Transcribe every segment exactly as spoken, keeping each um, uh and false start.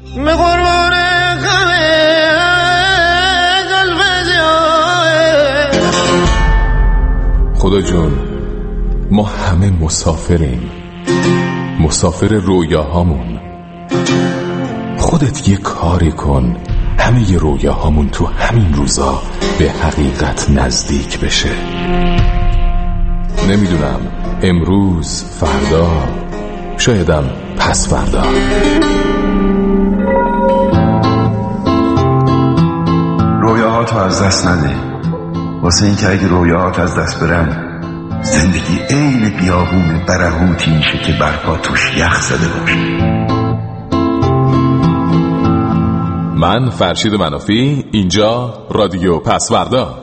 به قربان غم قلب زیاد. خدا جون ما همه مسافریم، مسافر رویاهامون. خودت یه کاری کن همه یه رویاهامون تو همین روزا به حقیقت نزدیک بشه. نمیدونم امروز، فردا، شایدم پس فردا. رویاهاتو از دست نده، واسه این که اگه رویاهات از دست برن زندگی عین بیابون برهوتی میشه که برپا توش یخ زده باشه. من فرشید منافی، اینجا رادیو پسوردا.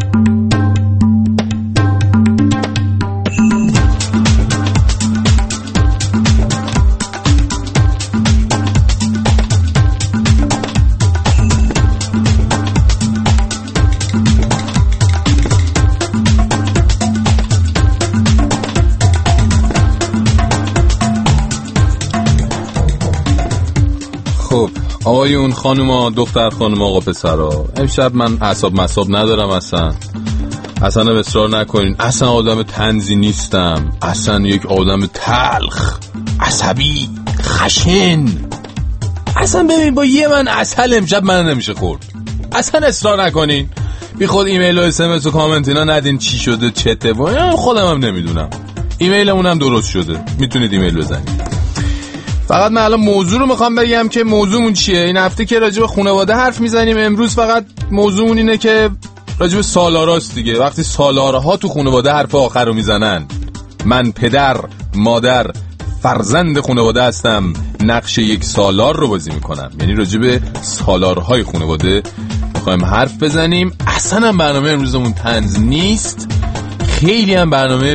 خب آقایون، خانوما، دختر خانوما، آقا پسرا، امشب من اعصاب مصاب ندارم. اصلا اصلا اصرار نکنین. اصلا آدم طنزی نیستم. اصلا یک آدم تلخ، عصبی، خشن. اصلا ببین با یه من عسل امشب من نمیشه خورد. اصلا اصرار نکنین. بی خود ایمیل و اس ام اس و کامنت اینا ندین چی شده چته و خودم هم نمیدونم. ایمیلمون هم درست شده، میتونید ایمیل بزنید. فقط من الان موضوع رو میخوام بگم که موضوعمون چیه. این هفته که راجع به خانواده حرف میزنیم، امروز فقط موضوعمون اینه که راجع به سالاراست دیگه. وقتی سالارها تو خانواده حرف آخر رو میزنن، من پدر، مادر، فرزند خانواده هستم، نقش یک سالار رو بازی میکنم. یعنی راجع به سالارهای خانواده میخوایم حرف بزنیم. اصلا هم برنامه امروزمون طنز نیست، خیلی هم برنامه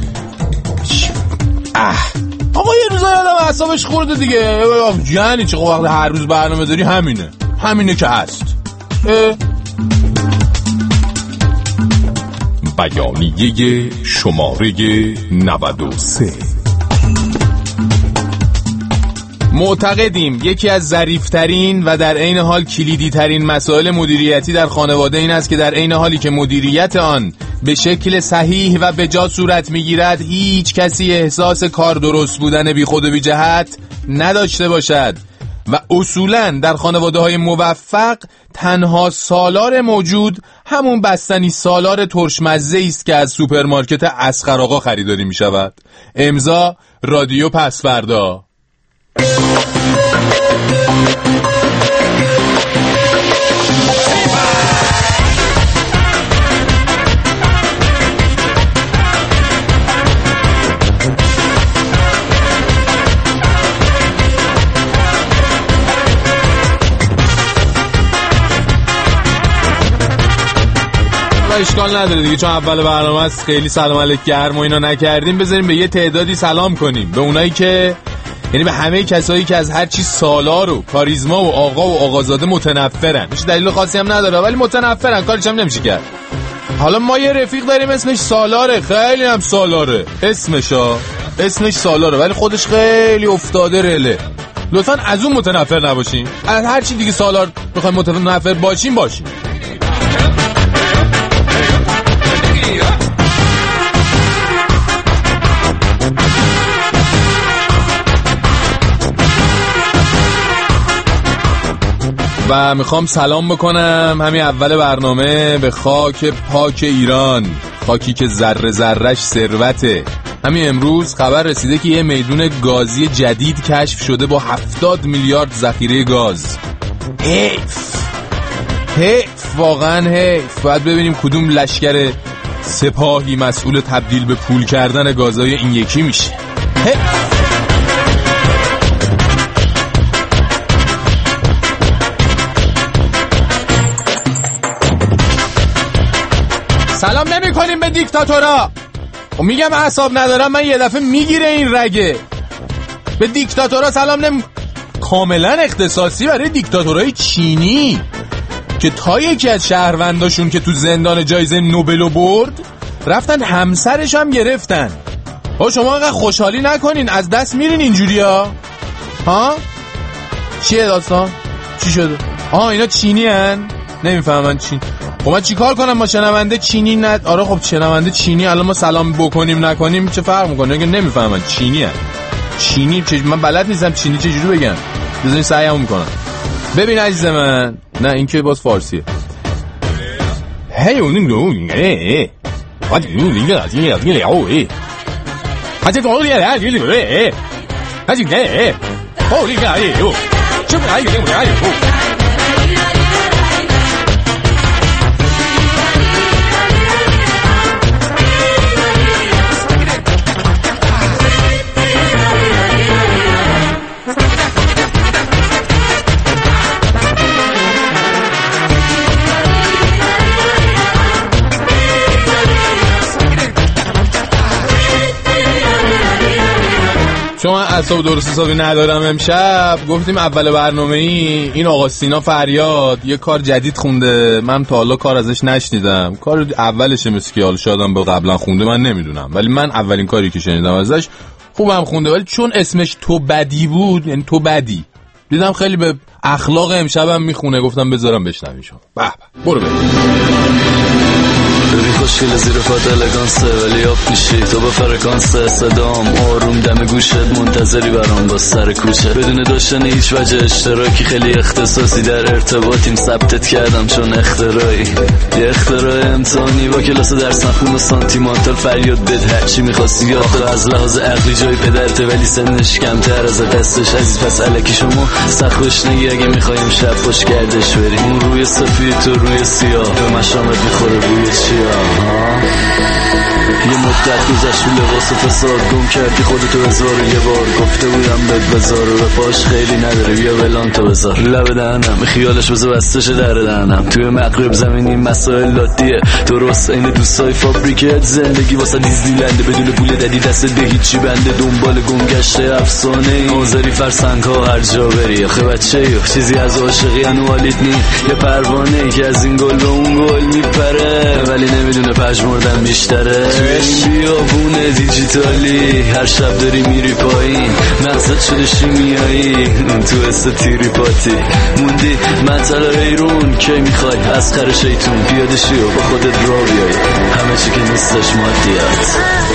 اه آقا یه روزا یادم اعصابش خورده دیگه. یعنی چه وقت هر روز برنامه داری همینه همینه که هست. بیانیه شماره نود و سه. معتقدیم یکی از ظریف‌ترین و در عین حال کلیدی ترین مسائل مدیریتی در خانواده این است که در عین حالی که مدیریت آن به شکل صحیح و به جا صورت میگیرد، هیچ کسی احساس کار درست بودن بی خود و بی جهت نداشته باشد و اصولاً در خانواده های موفق تنها سالار موجود همون بستنی سالار ترشمزه است که از سوپرمارکت اصغر آقا خریداری می شود. امضا رادیو پسوردا. اشکال نداره دیگه، چون اول برنامه است خیلی سلام علیک گرم و اینا نکردیم. بذاریم به یه تعدادی سلام کنیم، به اونایی که یعنی به همه کسایی که از هر چی سالار و کاریزما و آقا و آقازاده متنفرن. هیچ دلیل خاصی هم نداره ولی متنفرن، کارش هم نمیشه کرد. حالا ما یه رفیق داریم اسمش سالاره، خیلی هم سالاره، اسمشا اسمش سالاره ولی خودش خیلی افتاده رله. لطفاً از اون متنفر نباشین، از هر چی دیگه سالار بخوایم متنفر باشیم باشیم. و میخوام سلام بکنم همین اول برنامه به خاک پاک ایران، خاکی که ذره ذره‌اش ثروته. همین امروز خبر رسیده که یه میدون گازی جدید کشف شده با هفتاد میلیارد ذخیره گاز. حیف حیف واقعا حیف. باید ببینیم کدوم لشکر سپاهی مسئول تبدیل به پول کردن گازهای این یکی میشه. حیف. سلام نمی کنیم به دیکتاتورا. و میگم اعصاب ندارم من، یه دفعه میگیره این رگه. به دیکتاتورا سلام نمی... کاملا اختصاصی برای دیکتاتورای چینی که تا یکی از شهرونداشون که تو زندان جایزه نوبلو برد رفتن همسرش هم گرفتن. ها شما انقدر خوشحالی نکنین، از دست میرین اینجوری ها ها چیه داستان؟ چی شده؟ آها اینا چینی هن؟ نمیفهمن چین. خب من چی کار کنم با شنونده چینی ند؟ آره خب شنونده چینی الان ما سلام بکنیم نکنیم چه فرق میکنه؟ اگه نمیفهمن چینی هن. چینی چه من بلد نیستم چینی چه جوری بگم. بذارین سعیمو میکنم. ببین عزیز من، نه این که باز فارسیه. هی اون دو نه. آدی اون دیگه از این از این لیاوی. آدی تو لیاوی از این لیاوی. آدی نه. اولی گایو. چه گایو گایو. چون اعصاب درست حسابی ندارم امشب گفتیم اول برنامه ای این آقا سینا فریاد یه کار جدید خونده. من تا حالا کار ازش نشنیدم. کار اولشه مثل که حالا شادم به قبلا خونده من نمیدونم، ولی من اولین کاری که شنیدم ازش خوبم خونده، ولی چون اسمش تو بدی بود، یعنی تو بدی، دیدم خیلی به اخلاق امشبم میخونه، گفتم بذارم بشنویشم. به به برو بریم. ببین خوشگل زیر پات الگانسه ولی آب میشی تو با فرکانسه صدام آروم دم گوشت منتظری برام با سر کوچه بدون داشتن هیچ وجه اشتراکی خیلی اختصاصی در ارتباطیم ثبتت کردم چون اختراعی یه اختراع امتحانی با کلاس درس نخون و سانتیمانتال فریاد بد هرچی میخواستی یا تو از لحاظ عقلی جای پدرته ولی سنش کمتر از دستش عزیز پس الکی شما سخوش نگی اگه میخوایم شب خوش گردش بریم اون روی سفید تو روی سیاه به مشامت میخوره بوی چی یه مدت گذشت و لباس فساد گم کردی خودتو هزار و یه بار گفته بودم بد بذار و به پاش خیلی نداره بیا ولان تو بذار لب دهنم خیالش بذار بستش در دهنم توی مغرب زمینی مسائل لاتیه درست این دوستای فابریکت زندگی واسه دیزنیلنده بدون پول دادی دست به هیچی بنده دنبال گمگشته افسانه ای نوزری فرسنگ ها هر جا بری آخه بچه یو چیزی از عاشقی انوالیت نی یه پروانه ای که از این گل به اون گل میپره ولی نمیدونه پژمردن بیشتره توی بیابون دیجیتالی هر شب داری میری پایین مقصد شده شیمیایی تو استیری پاتی موندی منطقه ایرون که میخوای از خر شیطون پیاده شی و با خودت را بیای همه چی که نیستش مادیات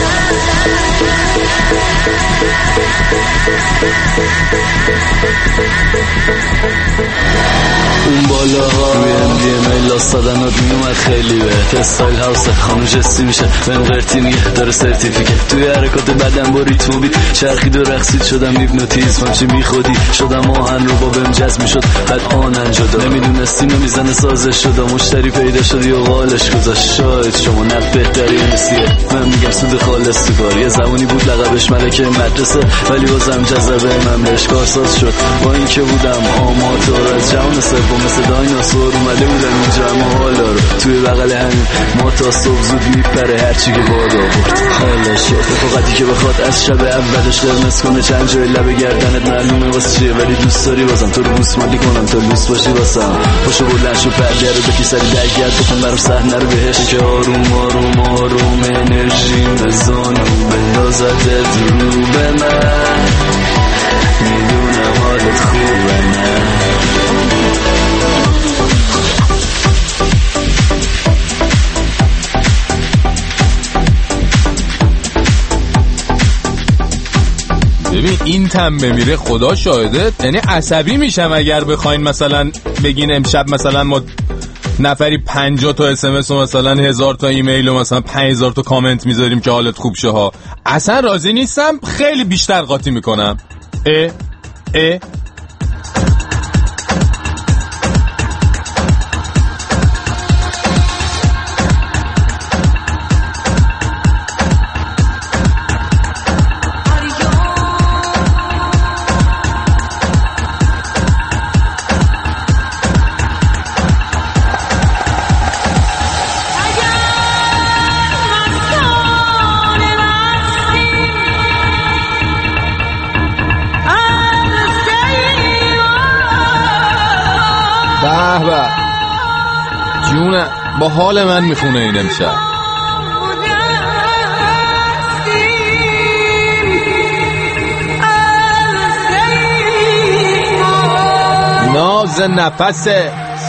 اون بالاها روی ام دی ام ای لاستادنات میومد خیلی به استایل هاوس خانو جستی میشه من قرتی میگه داره سرتیفیکت توی حرکات بدن با ریتم بید چرخید و رقصید شدم هیپنوتیزم همچی بی خودی شدم آهن رو با بهم جذب میشد بعد آنن جدا نمیدونستی نمیزنه سازش شدا مشتری پیدا شدی و قالش گذاشت شاید شما نقد بهتری نسیه من میگم سود خالص تو کار یه زمانی بود لقبش ملکه مدرسه ولی بازم جذبه من بهش کارساز شد با این که بودم آماتور از جهان سوم مثل دایناسور اومده بودم اینجا اما حالا رو توی بغل همین ما تا صبح زود میپره هرچی که باد آورد حالا شد فقطی که بخواد از شب اولش قرمز کنه چند جای لب گردنت معلومه واسه چیه ولی دوست داری بازم تو رو بوس مالی کنم تا لوس باشی واسم پاشو بلند شو پرده رو بکی سری درگرد بکن برام صحنه رو بهش که آروم آروم آروم انرژی بزانو بندازدت رو به من میدونم حالت خوبه نه ببین این تم بمیره خدا شاهده، یعنی عصبی میشم اگر بخواین مثلا بگین امشب مثلا ما نفری پنجاه تا اس ام اس و مثلا هزار تا ایمیل و مثلا پنج هزار تا کامنت میذاریم که حالت خوب شه ها. اصلا راضی نیستم، خیلی بیشتر قاطی میکنم. اه اه جونه با حال من میخونه این امشب. ناز نفسه.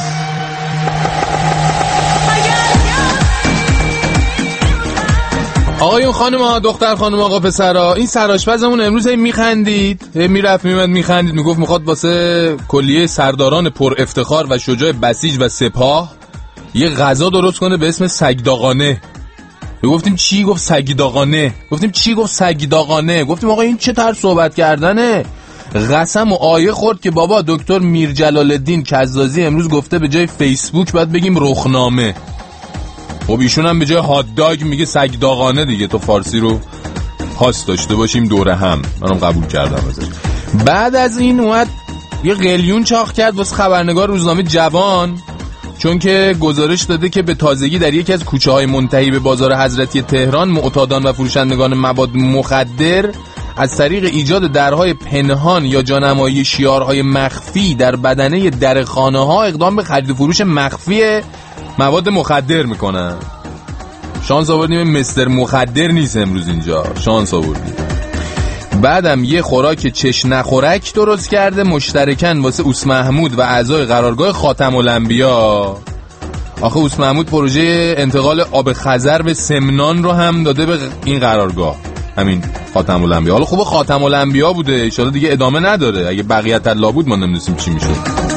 آقایون خانوما دختر خانوما آقا پسرا، این سرآشپزمون امروز هی میخندید، هی میرفت میومد میخندید، میگفت میخواد واسه کلیه سرداران پر افتخار و شجاع بسیج و سپاه یه غذا درست کنه به اسم سگداغانه. گفتیم چی؟ گفت سگداغانه. گفتیم چی؟ گفت سگداغانه. گفتیم آقا این چه طرز صحبت کردنه؟ قسم و آیه خورد که بابا دکتر میر جلال الدین کزازی امروز گفته به جای فیسبوک باید بگیم رخنامه. خب ایشون هم به جای هات داگ میگه سگداغانه دیگه، تو فارسی رو خاص داشته باشیم دوره هم. منم قبول کردم ازش. بعد از این اومد یه قلیون چاق کرد واسه خبرنگار روزنامه جوان، چون که گزارش داده که به تازگی در یکی از کوچه‌های منتهی به بازار حضرتی تهران معتادان و فروشندگان مواد مخدر از طریق ایجاد درهای پنهان یا جانمایی شیارهای مخفی در بدنه در خانه‌ها اقدام به خرید و فروش مخفی مواد مخدر میکنن. شانس آوردیم مستر مخدر نیست امروز اینجا، شانس آوردیم. بعدم یه خوراک چش نخورک درست کرده مشترکاً واسه اوس محمود و اعضای قرارگاه خاتم الانبیا. آخه اوس محمود پروژه انتقال آب خضر به سمنان رو هم داده به این قرارگاه، همین خاتم الانبیا. حالا خوبه خاتم الانبیا بوده، ان شاءالله دیگه ادامه نداره. اگه بقیت الله بود ما نمی‌دونیم چی میشد.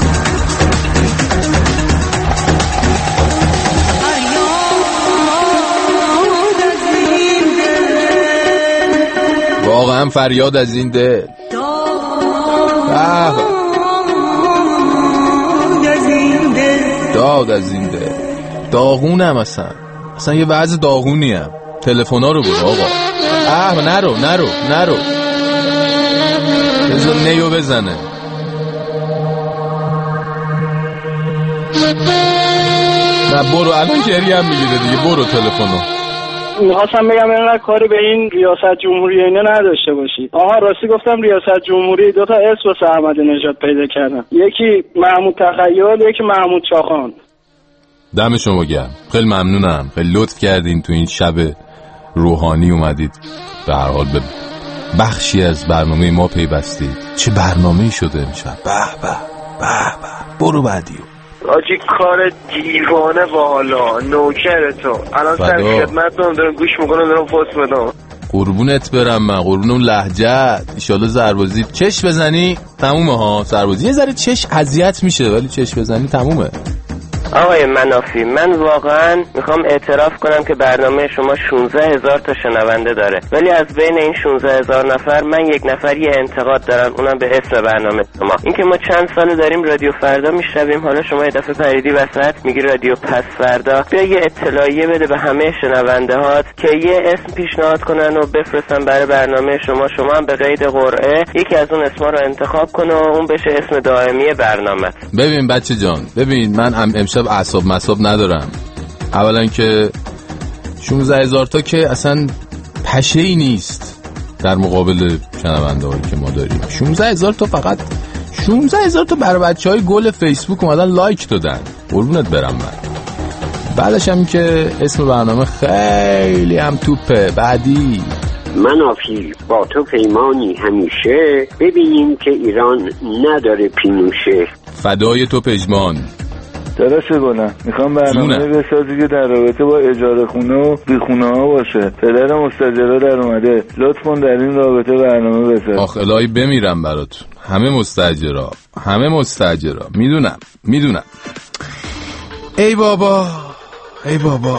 واقعا فریاد از این دل. داد از این دل. داغونم اصلا اصلا یه وضع داغونیم. تلفونا رو برو آقا. اه نرو نرو نرو بذار نیو بزنه. نه برو، الان گریه هم میگیره دیگه. برو تلفنو. میخواستم بگم اینقدر کاری به این ریاست جمهوری اینا نداشته باشید. آها راستی گفتم ریاست جمهوری دو تا اسم واسه احمد نژاد پیدا کردم، یکی محمود تخیل، یکی محمود چاخان. دم شما گرم، خیلی ممنونم، خیلی لطف کردین تو این شب روحانی اومدید به هر حال به بخشی از برنامه ما پیوستید. چه برنامه‌ای شده امشب. به به به به. برو بعدیو. آجی کار دیوانه بالا نوکر تو الان سر خدمتتون دارم گوش میکنم دارم پست بدم. قربونت برم من، قربون اون لهجت. ایشالله سربازی چش بزنی تمومه ها. سربازی یه ذره چش اذیت میشه ولی چش بزنی تمومه. آقای منافی، من واقعا میخوام اعتراف کنم که برنامه شما شانزده هزار تا شنونده داره، ولی از بین این شانزده هزار نفر من یک نفر یه انتقاد دارم، اونم به اسم برنامه شما. اینکه ما چند سال داریم رادیو فردا میشنویم، حالا شما یه دفعه پریدی وسط میگی رادیو پس فردا. بیا یه اطلاعیه بده به همه شنونده هات که یه اسم پیشنهاد کنن و بفرستن برای برنامه شما. شما هم به قید قرعه یکی از اون اسما رو انتخاب کنه و اون بشه اسم دائمی برنامه. ببین بچه جان، ببین من امشب اعصاب مصاب ندارم. اولا که شانزده هزار تا که اصلا پشه‌ای نیست در مقابل شنونده هایی که ما داریم. شانزده هزار تا فقط شانزده هزار تا برای بچه های گل فیسبوک اومدن لایک دادن. قربونت برم من. بعدش هم که اسم برنامه خیلی هم توپه. بعدی منافی با تو پیمانی همیشه، ببینیم که ایران نداره پینوشه. فدای تو پژمان. درسته گلم، میخوام برنامه بسازی که در رابطه با اجاره خونه و بیخونه ها باشه. پدر مستاجرها در اومده، لطفاً در این رابطه برنامه بساز. آخ الهی بمیرم براتون. همه مستاجرها همه مستاجرها میدونم میدونم. ای بابا ای بابا.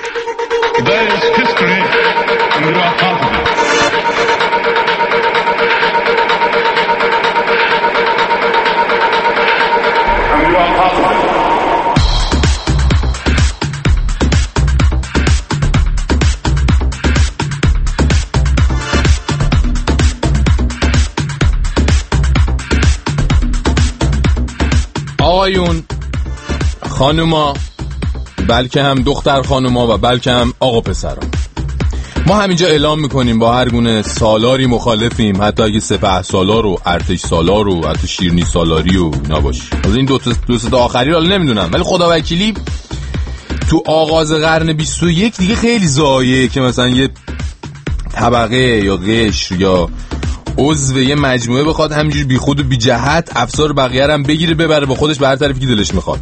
آقایون خانوما، بلکه هم دختر خانوما و بلکه هم آقا پسران، ما همینجا اعلام میکنیم با هر گونه سالاری مخالفیم، حتی اگه سپه سالار و ارتش سالار و حتی شیرنی سالاری و اینا باشه. از این دو تا دو تا آخری رو نمیدونم، ولی خدا وکیلی تو آغاز قرن بیست و یک دیگه خیلی ضایعه که مثلا یه طبقه یا قشر یا عضو یه مجموعه بخواد همینجوری بی خود و بی جهت افسار بقیه رو هم بگیره ببره با خودش به هر طرفی که دلش میخواد؟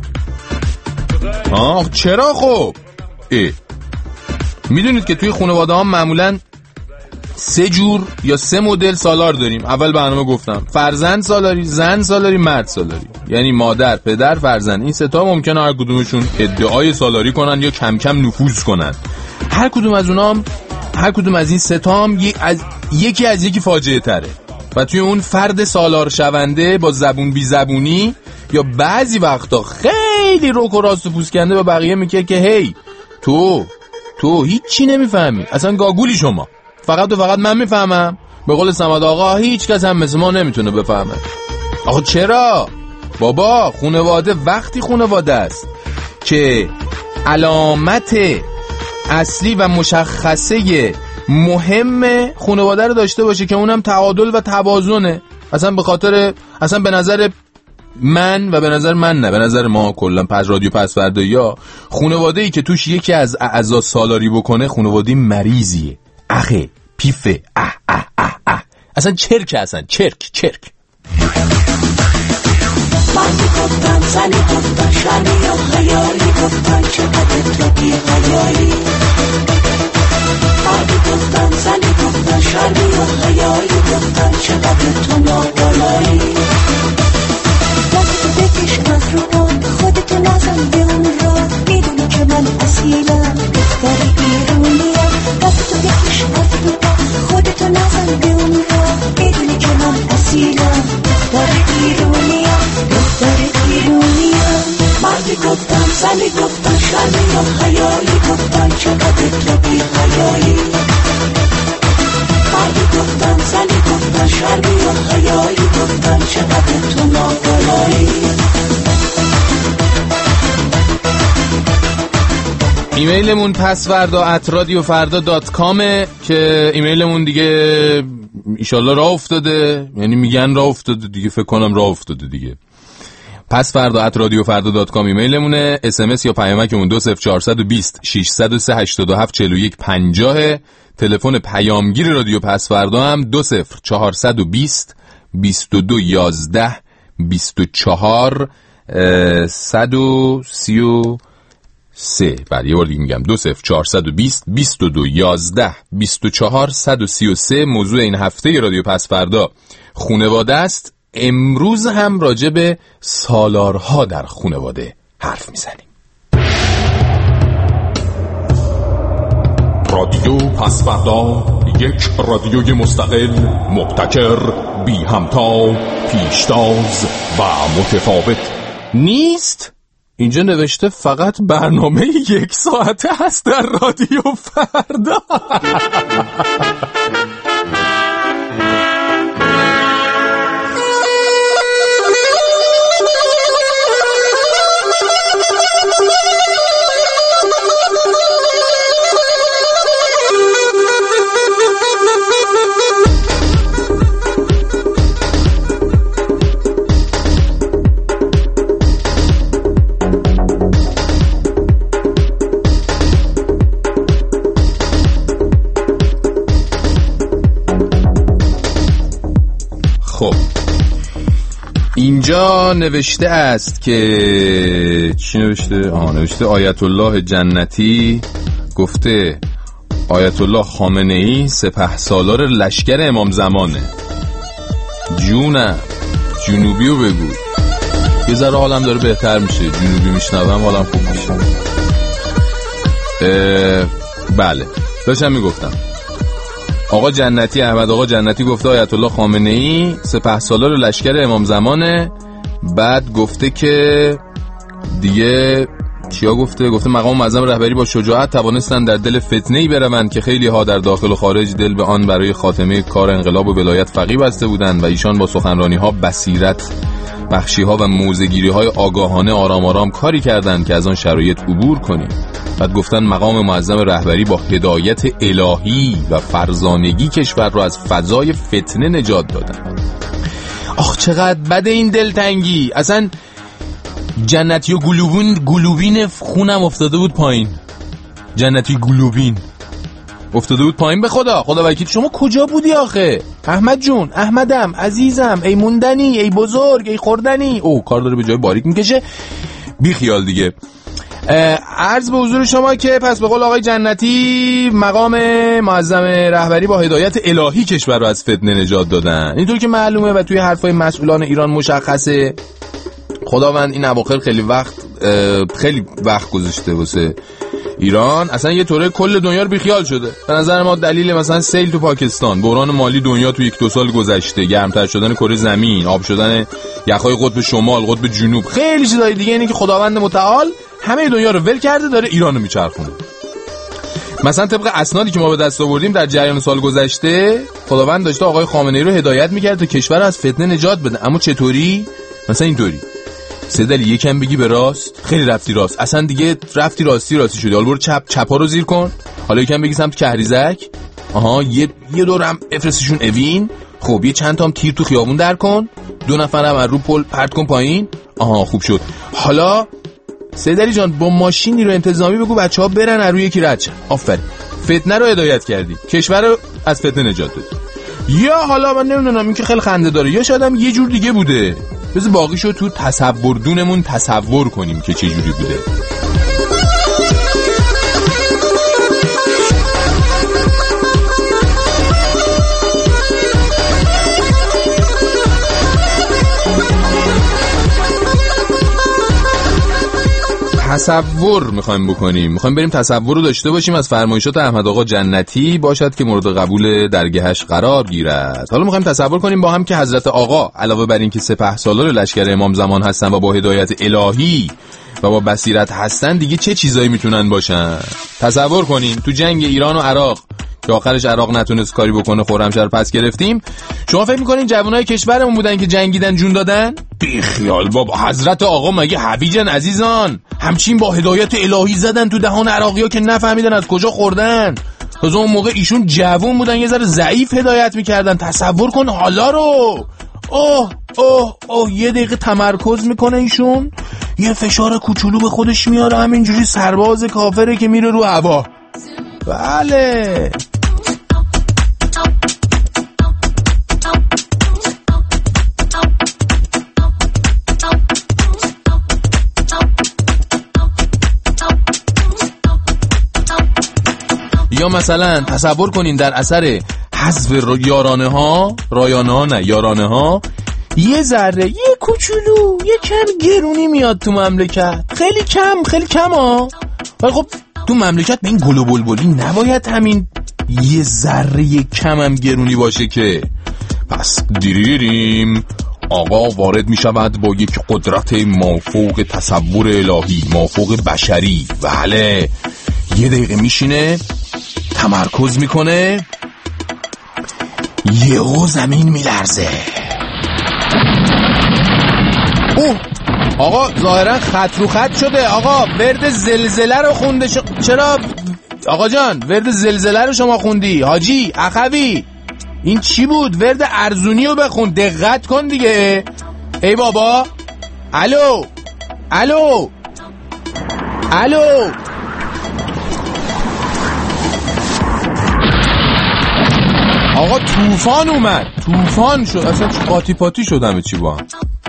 آه چرا خب؟ اه میدونید که توی خانواده ها معمولاً سه جور یا سه مدل سالار داریم. اول برنامه گفتم فرزند سالاری، زن سالاری، مرد سالاری. یعنی مادر، پدر، فرزند. این سه تا ممکنه هر کدومشون ادعای سالاری کنن یا کم کم نفوذ کنن. هر کدوم از اونام هر کدوم از این سه تا هم یک از یکی از یکی فاجعه تره و توی اون فرد سالار شونده با زبون بی زبونی یا بعضی وقتا خیلی روک و راست و پوسکنده به بقیه میگه که هی تو تو هیچی نمیفهمی، اصلا گاگولی شما، فقط و فقط من میفهمم. به قول صمد آقا هیچ کس هم مثل ما نمیتونه بفهمه. آقا چرا؟ بابا خانواده وقتی خانواده است که علامت اصلی و مشخصه مهم خانواده رو داشته باشه که اونم تعادل و توازنه. اصلا به خاطر اصلا به نظر من و به نظر من نه به نظر ما کلا پس رادیو پسوردایا خانواده‌ای که توش یکی از اعضا سالاری بکنه خانواده مریضیه. اخه پیفه اه اه اه اه اصلا چرک اصلا چرک چرک بازی گفتن زنی گفتن شنی و خیالی گفتن چقدر تو بی خیالی بازی گفتن زنی گفتن شنی و خیالی گفتن چقدر تو نابالایی دست بکش از رو آن خودتو نزن به اون را میدونی که من اصیلم دختر ایرونیم دست بکش از رو آن خودتو نزن به اون را میدونی که من اصیلم دختر ایرونیم دختر ایرونیم مردی گفتن زنی گفتن شنی و خیالی گفتن چقدر تو بی خیالی مردی گفتن زنی گفتن شنی و خیالی گفتن چقدر تو نابالایی. ایمیلمون پسوردا ات رادیو فردا دات کامه که ایمیلمون دیگه ایشالله راه افتاده، یعنی میگن راه افتاده دیگه، فکر کنم راه افتاده دیگه. پسوردا ات رادیو فردا دات کام ایمیلمونه. اس ام اس یا پیامکمون دو صفر چهار دو صفر شش صفر سه هشت هفت چهار یک پنجاه. تلفن پیامگیر رادیو پسوردا هم دو صفر چهار دو صفر بیست و دو یازده بیست و چهار صد و سی و سه. بله یه بار دیگه میگم دو صفر چهار دو صفر بیست و دو یازده بیست و چهار صد و سی و سه. موضوع این هفته رادیو پسوردا خانواده است. امروز هم راجع به سالارها در خانواده حرف میزنیم. رادیو پسوردا، یک رادیوی مستقل، مبتکر، بی همتا، پیشتاز و متفاوت نیست. اینجا نوشته فقط برنامه یک ساعته هست در رادیو فردا. خب اینجا نوشته است که چی نوشته؟ آه نوشته آیت الله جنتی گفته آیت الله خامنه ای سپهسالار لشکر امام زمانه. جونم جنوبیو بگو، یه ذره حالم داره بهتر میشه، جنوبی میشنوم حالم خوب میشه. بله داشتم میگفتم آقا جنتی، احمد آقا جنتی گفته آیت الله خامنه ای سپهسالار لشکر امام زمانه. بعد گفته که دیگه چیا گفته؟ گفته مقام معظم رهبری با شجاعت توانستن در دل فتنه‌ای بروند که خیلی ها در داخل و خارج دل به آن برای خاتمه کار انقلاب و ولایت فقی بسته بودند و ایشان با سخنرانی ها بصیرت بخشی ها و موزگیری های آگاهانه آرام آرام کاری کردند که از آن شرایط عبور کنیم. بعد گفتن مقام معظم رهبری با هدایت الهی و فرزانگی کشور را از فضای فتنه نجات دادن. آخ چقدر بد این دلتنگی. اصلا جنتی و گلوبین گلوبین خونم افتاده بود پایین. جنتی گلوبین افتاده بود پایین. به خدا خدا وکیل شما کجا بودی آخه؟ احمد جون، احمدم عزیزم، ای موندنی، ای بزرگ، ای خوردنی. او کار داره به جای باریک میکشه. بی خیال دیگه. عرض به حضور شما که پس به قول آقای جنتی مقام معظم رهبری با هدایت الهی کشور رو از فتنه نجات دادن. اینطور که معلومه و توی حرفای مسئولان ایران مشخصه، خداوند این اواخر خیلی وقت خیلی وقت گذاشته واسه ایران، اصلا یه طوره کل دنیا رو بیخیال شده. به نظر ما دلیل مثلا سیل تو پاکستان، بحران مالی دنیا تو یک دو سال گذشته، گرمتر شدن کره زمین، آب شدن یخهای قطب شمال، قطب جنوب، خیلی چیزای دیگه، اینه که خداوند متعال همه دنیا رو ول کرده داره ایران رو میچرخونه. مثلا طبق اسنادی که ما به دست آوردیم در جریان سال گذشته، خداوند داشته آقای خامنه‌ای رو هدایت میکرد تا کشور رو از فتنه نجات بده. اما چطوری؟ مثلا اینطوری سدلی یکم بگی به راست، خیلی رفتی راست، اصلا دیگه رفتی راستی راستی شدی، حالا برو چپ، چپا رو زیر کن، حالا یکم بگی سمت کهریزک، آها یه یه دورم افرستشون اوین، خب یه چند تا هم تیر تو خیابون در کن، دو نفرم از رو پل پرت کن پایین، آها خوب شد. حالا سیدلی جان با ماشینی رو انتظامی بگو بچه‌ها برن از روی یکی رد شن. آفرین، فتنه رو هدایت کردی، کشور رو از فتنه نجات دادی. یا حالا من نمیدونم، این که خیلی خنده داره، یا شاید هم یه جور دیگه بوده. بذار باقیشو تو تصور دونمون تصور کنیم که چه جوری بوده. تصور میخوایم بکنیم، میخوایم بریم تصور رو داشته باشیم از فرمایشات احمد آقا جنتی باشد که مورد قبول درگهش قرار گیرد. حالا میخوایم تصور کنیم با هم که حضرت آقا علاوه بر این که سپهسالار لشکر امام زمان هستن و با هدایت الهی و با بصیرت هستن، دیگه چه چیزایی میتونن باشن. تصور کنیم تو جنگ ایران و عراق که آخرش عراق نتونست کاری بکنه، خرمشهر پس گرفتیم، شما فکر میکنین جوانای کشورمون بودن که جنگیدن جون دادن؟ بی خیال بابا، حضرت آقا مگه حویجن عزیزان؟ همچین با هدایت الهی زدن تو دهان عراقی‌ها که نفهمیدن از کجا خوردن. تازه اون موقع ایشون جوون بودن، یه ذره ضعیف هدایت میکردن. تصور کن حالا رو. اوه اوه اوه یه دقیقه تمرکز میکنه ایشون، یه فشار کوچولو به خودش میاره، همینجوری سرباز کافره که میره رو هوا. بله یا مثلا تصور کنین در اثر حذف یارانه ها، رایانه ها نه یارانه ها، یه ذره یه کوچولو یه کم گرونی میاد تو مملکت، خیلی کم خیلی کم ها، ولی خب تو مملکت به این گل و بلبلی نباید همین یه ذره کم هم گرونی باشه که. پس دیریم آقا وارد می شود با یک قدرت مافوق تصور الهی، مافوق بشری. بله یه دقیقه میشینه، تمرکز میکنه، یهو زمین میلرزه. اوه آقا ظاهرا خط رو خط شده. آقا ورد زلزله رو خونده ش... چرا آقا جان ورد زلزله رو شما خوندی؟ حاجی اخوی این چی بود؟ ورد ارزونی رو بخون، دقت کن دیگه. ای بابا الو الو الو آقا طوفان اومد، طوفان شد، اصلا قاطی پاتی شد همه چی با هم.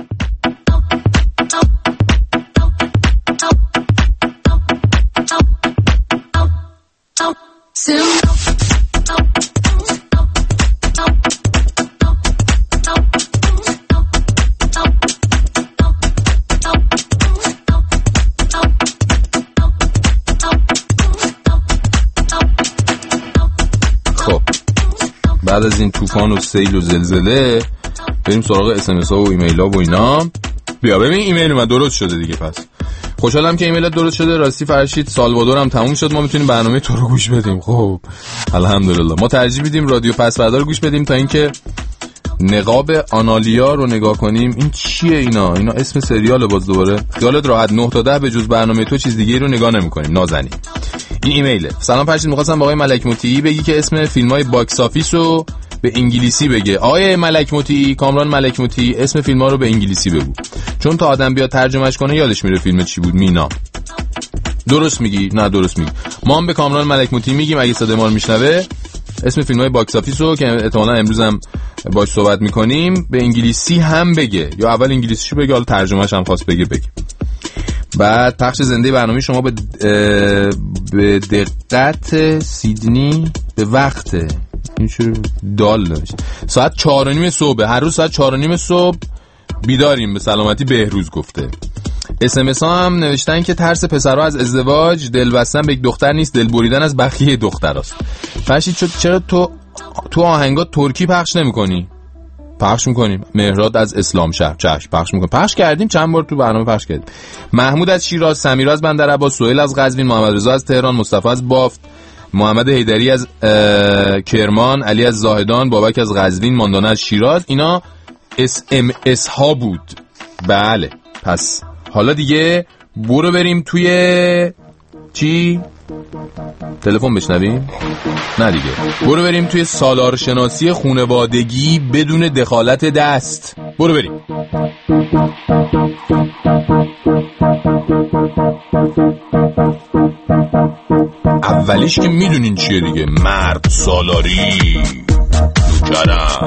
بعد از این طوفان و سیل و زلزله بریم سراغ اس ام اس ها و ایمیل ها و اینا. بیا ببین ایمیل من درست شده دیگه. پس خوشحالم که ایمیلات درست شده. راستی فرشید سالوادور هم تموم شد، ما میتونیم برنامه تو رو گوش بدیم. خب الحمدلله. ما ترجیح میدیم رادیو پسوردا رو گوش بدیم تا اینکه نقاب آنالیا رو نگاه کنیم. این چیه اینا؟ اینا اسم سریاله. باز دوباره خیالت راحت نه تا ده به جز برنامه تو چیز دیگه رو نگاه نمی‌کنیم. نازنین. این ایمیله. سلام فرشید، می‌خواستم با آقای ملک مطیعی بگی که اسم فیلم‌های باکس آفیس رو به انگلیسی بگه. آقای ملک مطیعی، کامران ملک مطیعی، اسم فیلم‌ها رو به انگلیسی بگو، چون تا آدم بیاد ترجمهش کنه یادش میره فیلم چی بود. مینا درست میگی. نه درست میگی. ما هم به کامران ملک موتی میگیم اگه صدای ما رو میشنوه اسم فیلم‌های باکس آفیس رو که احتمالاً امروز هم باهاش صحبت میکنیم به انگلیسی هم بگه، یا اول انگلیسیشو بگه حالا ترجمه‌اش هم خواست بگه بگه. بعد پخش زنده برنامه شما به به دقت سیدنی به وقت این چرا دال نمیشه ساعت چهار و نیم صبح، هر روز ساعت چهار و نیم صبح بیداریم. به سلامتی بهروز گفته. اس ام اس ها هم نوشتن که ترس پسرها از ازدواج دل بستن به یک دختر نیست، دل بریدن از بقیه دختراست. فرشید شد چرا تو تو آهنگات ترکی پخش نمی‌کنی؟ پخش می‌کنیم. مهراد از اسلام شهر چش پخش می‌کنیم. پخش کردیم چند بار تو برنامه پخش کردیم. محمود از شیراز، سمیر از بندرعباس، سهیل از قزوین، محمد رضا از تهران، مصطفی از بافت، محمد حیدری از کرمان، علی از زاهدان، بابک از قزوین، ماندانه از شیراز. اینا اس ام اس ها بود. بله پس حالا دیگه برو بریم توی چی؟ تلفن بشنویم؟ نه دیگه برو بریم توی سالارشناسی خانوادگی بدون دخالت دست. برو بریم. اولیش که میدونین چیه دیگه، مرد سالاری. نوکرم.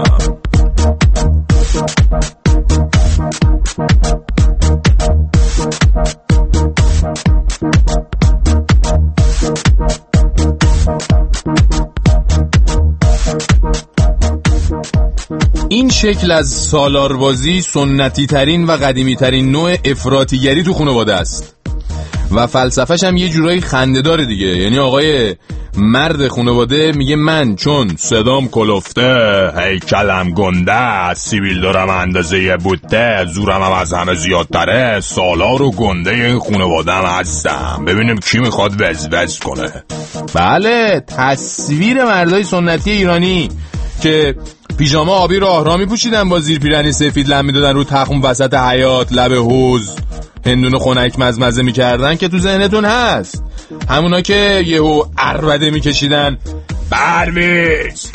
این شکل از سالاربازی سنتی ترین و قدیمی ترین نوع افراطیگری تو خانواده است و فلسفه‌ش هم یه جورایی خنده‌داره دیگه. یعنی آقای مرد خانواده میگه من چون صدام کلفته، هیکلم گنده، سیبیل دارم اندازه بوته، زورم هم از همه زیادتره، سالار و گنده این خانواده هم هستم، ببینیم کی میخواد وزوز کنه. بله تصویر مردای سنتی ایرانی که پیژامه آبی راه را میپوشیدن با زیر پیرنی سفید لم میدادن رو تخم وسط حیاط لب حوض هندونه خنک مزمزه میکردن که تو ذهنتون هست. همونا که یهو عربده میکشیدن پرویز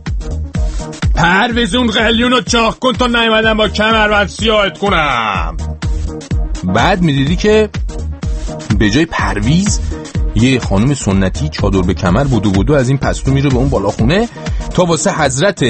پرویز اون قلیونو چاق کن تا نیومدن با کمربند سیاهت کنم. بعد میدیدی که به جای پرویز یه خانم سنتی چادر به کمر بودو بودو از این پستو میره به اون بالا خونه تا واسه حضرت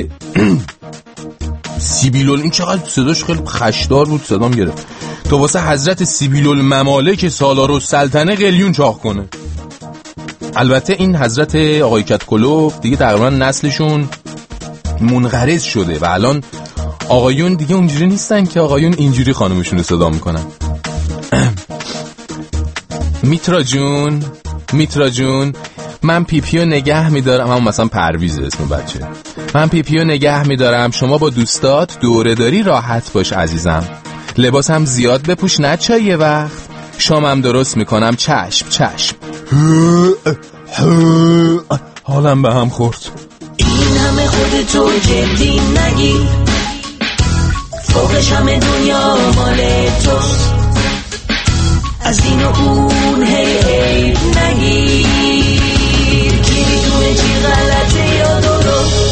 سیبیلول، این چقدر صداش خیلی خشدار بود صدام گرفت، تا واسه حضرت سیبیلول ممالک سالار و سلطنه قلیون چاق کنه. البته این حضرت آقای کتکلوف دیگه تقریبا نسلشون منقرض شده و الان آقایون دیگه اونجوری نیستن که آقایون اینجوری خانمشون رو صدا میکنن. میترا جون میترا جون من پیپیو نگه میدارم. هم مثلا پرویز اسم بچه. من پیپیو نگه میدارم، شما با دوستات دوره داری راحت باش عزیزم، لباس هم زیاد بپوش نچای یه وقت، شامم درست میکنم چشم چشم. حالم به هم خورد. این همه خودتو جدی نگیر، فوقش همه دنیا مال توست، از این و اون هی هی نگیر، کی میدونه چی غلطه یا درست،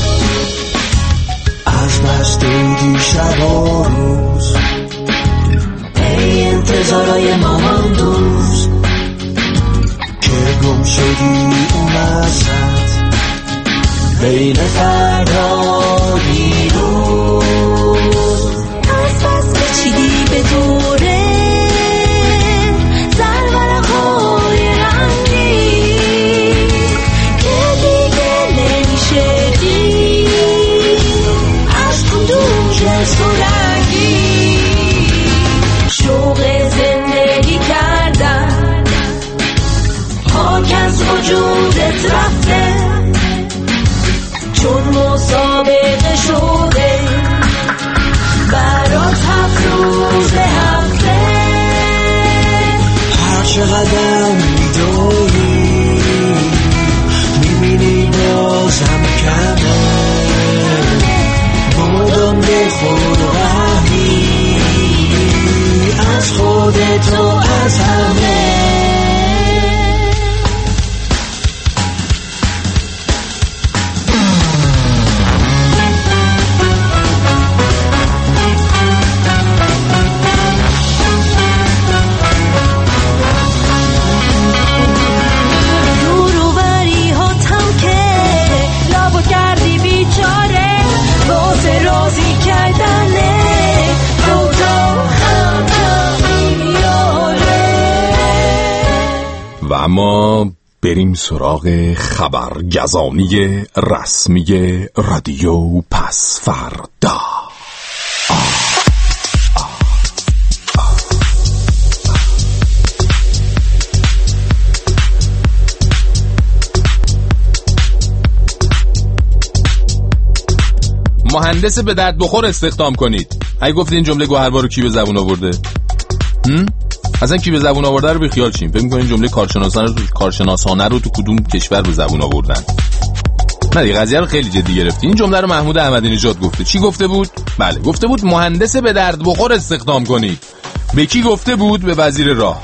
از بسته دیشب و روز ای انتظارای مامان دوست که گم شدی اون وسط بین فردا دیروز، از بس بچیدی به دوره زرورقای رنگی که دیگه نمیشه دید از کدوم جنس و رنگی، شوق زندگی کردن خاک از وجودت رفته، چون مسابقه شده برات هفت روز هفته، هر چقدر میدونی میبینی بازم کمه، مادام دل خود و قهمی از خودت و از همه. اما بریم سراغ خبرگزانی رسمی رادیو پسفردا. مهندس به درد بخور استخدام کنید. اگه گفتید این جمله گوهربار رو کی به زبون آورده؟ هم؟ اصلا کی به زبون آورده رو بیخیال شیم. فکر می‌کنین جمله کارشناسانه رو کارشناسانه رو تو کدوم کشور به زبون آوردن؟ نه دیگه، قضیه رو خیلی جدی گرفتی. این جمله رو محمود احمدی نژاد گفته. چی گفته بود؟ بله، گفته بود مهندس به درد بخور استخدام کنید. به کی گفته بود؟ به وزیر راه.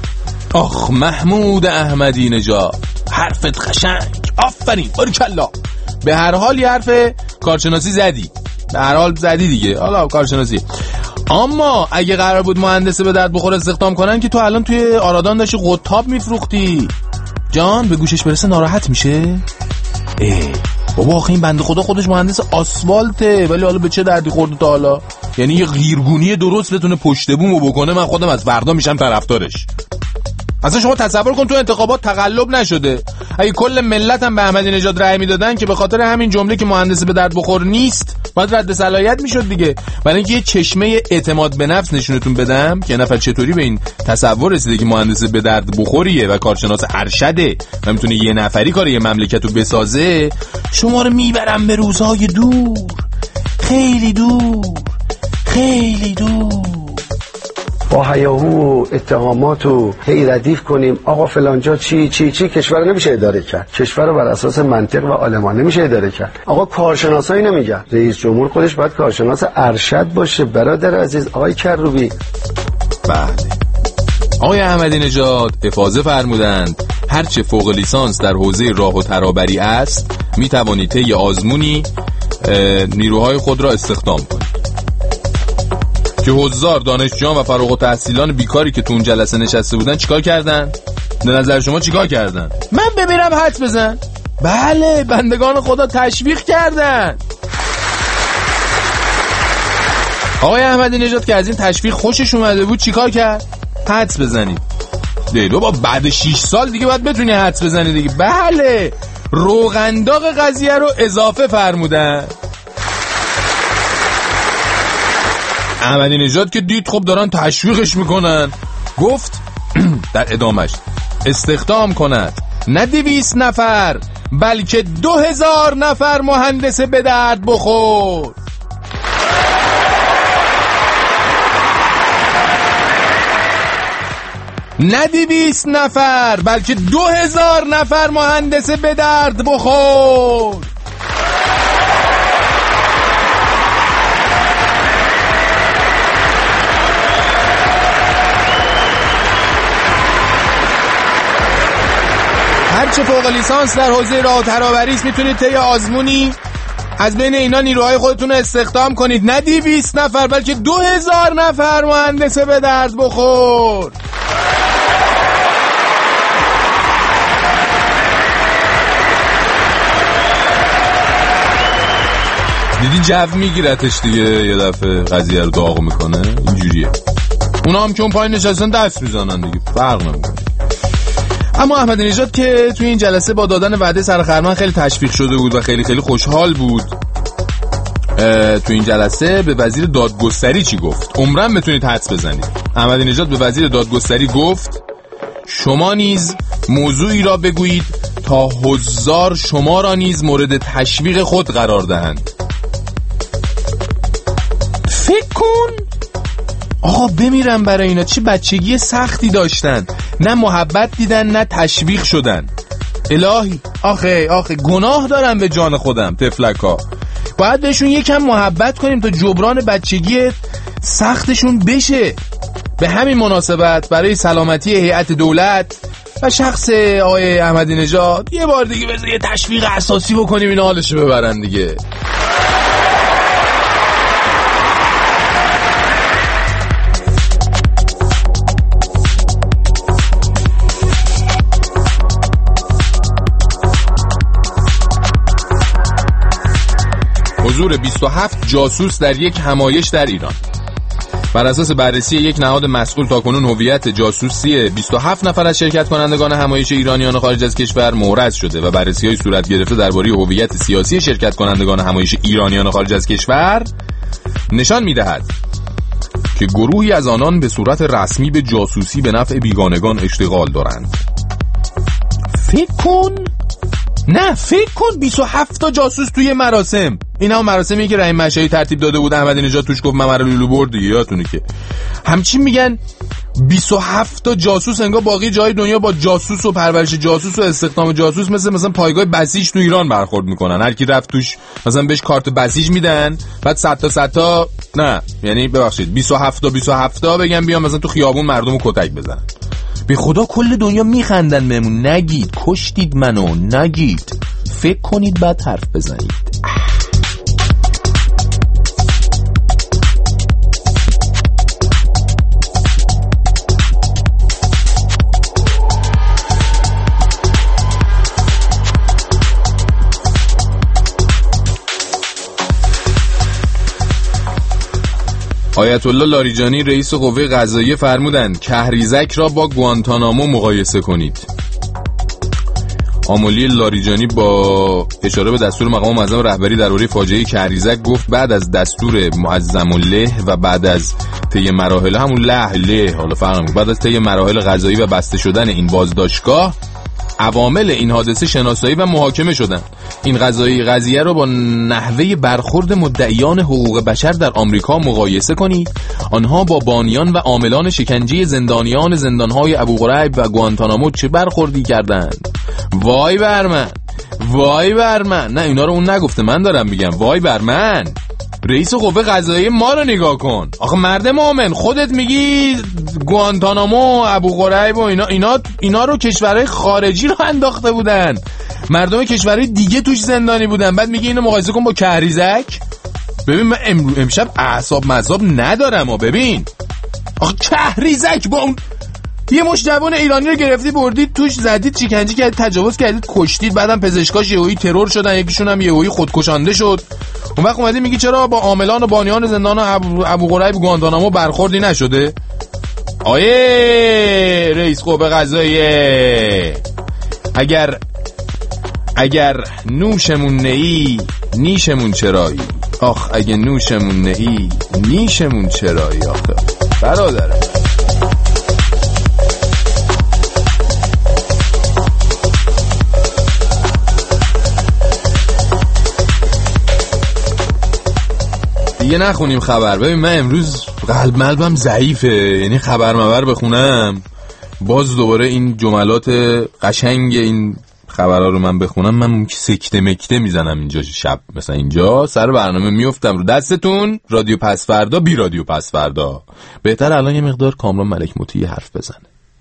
آخ محمود احمدی نژاد، حرفت قشنگ، آفرین، باریکلا. به هر حال یه حرف کارشناسی زدی، به هر حال زدی دیگه، حالا کارشناسی. اما اگه قرار بود مهندس به درد بخور استخدام کنن که تو الان توی آرادان داشتی قطاب میفروختی. جان به گوشش برسه ناراحت میشه. اه بابا آخه این بنده خدا خودش مهندس آسفالته، ولی حالا به چه دردی خورده تا حالا؟ یعنی یه غیرگونی درست بتونه پشت بومو بکنه، من خودم از فردا میشم طرفدارش. اصلا شما تصور کن تو انتخابات تقلب نشده، اگه کل ملت هم به احمدی نژاد رأی میدادن که به خاطر همین جمله که مهندس به درد بخور نیست باید رد صلاحیت میشد دیگه. برای اینکه یه چشمه اعتماد به نفس نشونتون بدم که نفر چطوری به این تصور رسیده که مهندس به درد بخوریه و کارشناس ارشده و میتونه یه نفری کار یه مملکت رو بسازه، شما رو میبرم به روزهای دور، خیلی دور، خیلی دور، با هیاهو و اتهامات و هی ردیف کنیم آقا فلانجا چی چی چی. کشور نمیشه اداره کرد، کشور رو بر اساس منطق و عالمان نمیشه اداره کرد. آقا کارشناسایی نمیگن، رئیس جمهور خودش باید کارشناس ارشد باشه. برادر عزیز آقای کروبی، بله آقای احمدی نژاد افاضه فرمودند هرچه فوق لیسانس در حوزه راه و ترابری است میتوانید طی آزمونی نیروهای خود را استخدام کنید. که هزار دانشجویان و فارغ التحصیلان بیکاری که تو اون جلسه نشسته بودن چیکار کردن؟ به نظر شما چیکار کردن؟ من ببینم حدس بزن. بله بندگان خدا تشویق کردن. آقای احمدی نژاد که از این تشویق خوشش اومده بود چیکار کرد؟ حدس بزنید. دیدو با بعد شش سال دیگه باید بتونی حدس بزنید دیگه. بله روغنداغ قضیه رو اضافه فرمودن. احمدی نژاد که دید خب دارن تشویقش میکنن، گفت در ادامش استخدام کند نه دویست نفر بلکه دو هزار نفر مهندس به درد بخور. نه دویست نفر بلکه دو هزار نفر مهندس به درد بخور. هرچه فوق لیسانس در حوزه راه و ترابری است میتونید طی آزمونی از بین اینا نیروهای خودتون رو استخدام کنید. نه دویست نفر بلکه دو هزار نفر مهندس به درد بخور. دیدی جو میگیرتش دیگه، یه دفعه قضیه رو داغ میکنه. اینجوریه اونا هم که اون پایین نشستن دست میزنن دیگه، فرق نمیکنه. اما احمدی نژاد که توی این جلسه با دادن وعده سرخرمن خیلی تشویق شده بود و خیلی خیلی خوشحال بود. توی این جلسه به وزیر دادگستری چی گفت؟ عمرن بتونید حدس بزنید. احمدی نژاد به وزیر دادگستری گفت شما نیز موضوعی را بگویید تا حضار شما را نیز مورد تشویق خود قرار دهند. فکر کن آقا بمیرم برای اینا، چه بچگی سختی داشتن، نه محبت دیدن نه تشویق شدن. الهی آخه آخه گناه دارم به جان خودم. تفلکا باید بهشون یکم محبت کنیم تا جبران بچگی سختشون بشه. به همین مناسبت برای سلامتی هیئت دولت و شخص آقای احمدی نژاد یه بار دیگه بذار یه تشویق اساسی بکنیم اینا حالشو ببرن دیگه. حضور بیست و هفت جاسوس در یک همایش در ایران. بر اساس بررسی یک نهاد مسئول تاکنون هویت جاسوسی بیست و هفت نفر از شرکت کنندگان همایش ایرانیان خارج از کشور مورد شده و بررسی‌های صورت گرفته درباره هویت سیاسی شرکت کنندگان همایش ایرانیان خارج از کشور نشان می‌دهد که گروهی از آنان به صورت رسمی به جاسوسی به نفع بیگانگان اشتغال دارند. فکر کن نه فکر کن بیست و هفت تا جاسوس توی مراسم. این هم مراسمی که رحیم مشایی ترتیب داده بود، احمدی نژاد توش گفت ممر لولو برد دیگه، یادتونه که همچین میگن بیست و هفت تا جاسوس. انگار باقی جای دنیا با جاسوس و پرورش جاسوس و استخدام جاسوس مثل مثلا پایگاه بسیج تو ایران برخورد میکنن. هر کی رفت توش مثلا بهش کارت بسیج میدن، بعد صد تا صد تا نه یعنی ببخشید بیست و هفت تا بیست و هفت تا بگن بیان مثلا تو خیابون مردمو کتک بزنن. به خدا کل دنیا میخندن بهمون. نگید کشتید منو، نگید فکر کنید بعد حرف بزنید. آیت الله لاریجانی رئیس قوه قضاییه فرمودند کهریزک را با گوانتانامو مقایسه کنید. آملی لاریجانی با اشاره به دستور مقام معظم رهبری درباره فاجعه کهریزک گفت بعد از دستور معظم الله و بعد از طی مراحل همون له له حالا فرق بعد از طی مراحل قضایی و بسته شدن این بازداشتگاه عوامل این حادثه شناسایی و محاکمه شدند. این قضایی قضیه رو با نحوه برخورد مدعیان حقوق بشر در آمریکا مقایسه کنید. آنها با بانیان و عاملان شکنجه زندانیان زندانهای ابوغریب و گوانتانامو چه برخوردی کردند. وای بر من، وای بر من. نه اینا رو اون نگفته، من دارم میگم وای بر من. رئیس قوه قضاییه ما رو نگاه کن. آخه مرد مومن خودت میگی گوانتانامو، ابوغریب و اینا اینا اینا رو کشورهای خارجی رو انداخته بودن، مردم کشورهای دیگه توش زندانی بودن، بعد میگی اینو مقایسه کن با کهریزک. ببین من امشب اعصاب مذاب ندارم و ببین آخه کهریزک با اون یه مش جوان ایرانی رو گرفتی بردید توش زدید، شکنجه کردید، تجاوز کردید، کشتید، بعدم پزشکاش یهویی ترور شدن، یکیشون هم یهویی خودکشانده شد. اون وقت اومدی میگی چرا با عاملان و بانیان زندان ابوغریب و گوانتانامو برخوردی نشده؟ آیه رئیس قوه قضاییه، اگر اگر نوشمون نهی نیشمون چرایی. آخ اگه نوشمون نهی نیشمون چرایی. آخه برادره دیگه نخونیم خبر. ببین من امروز قلب ملبم ضعیفه، یعنی خبر مبر بخونم باز دوباره این جملات قشنگ این خبرها رو من بخونم من سکته مکته میزنم اینجا شب، مثلا اینجا سر برنامه میافتم رو دستتون. رادیو پس فردا بی رادیو پس فردا. بهتر الان یه مقدار کامران ملک موتی حرف بزنه.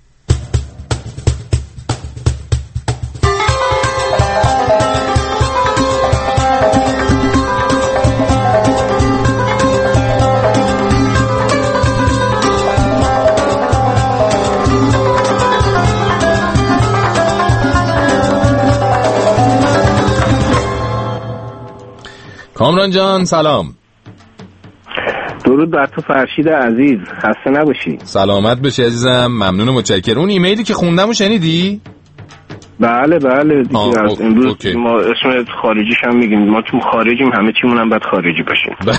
کامران جان سلام. درود بر تو فرشید عزیز، خسته نباشی. سلامت باشی عزیزم، ممنون و متشکرم. اون ایمیلی که خوندمو شنیدی؟ بله بله دیگه از امروز اوکی. ما اسم خارجیش هم میگیم، ما تو خارجیم، همه چیمون هم باید خارجی باشیم.